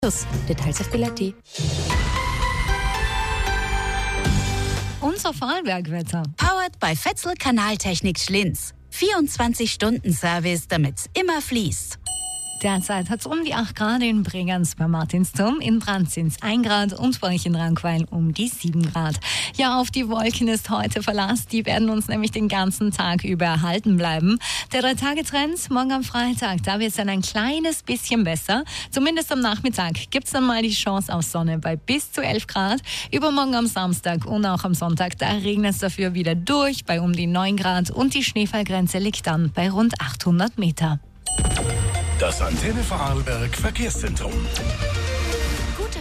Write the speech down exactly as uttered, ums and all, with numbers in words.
Details auf Bild.de. Unser Vorarlberg-Wetter. Powered by Fetzel Kanaltechnik Schlinz. vierundzwanzig Stunden Service, damit's immer fließt. Derzeit hat es um die acht Grad in Bregenz bei Martinsturm, in Brand sind es ein Grad und bei euch in Rankweil um die sieben Grad. Ja, auf die Wolken ist heute Verlass, die werden uns nämlich den ganzen Tag über erhalten bleiben. Der Drei-Tage-Trend morgen am Freitag, da wird es dann ein kleines bisschen besser. Zumindest am Nachmittag gibt es dann mal die Chance auf Sonne bei bis zu elf Grad. Übermorgen am Samstag und auch am Sonntag, da regnet es dafür wieder durch bei um die neun Grad und die Schneefallgrenze liegt dann bei rund achthundert Meter. Das Antenne Vorarlberg Verkehrszentrum.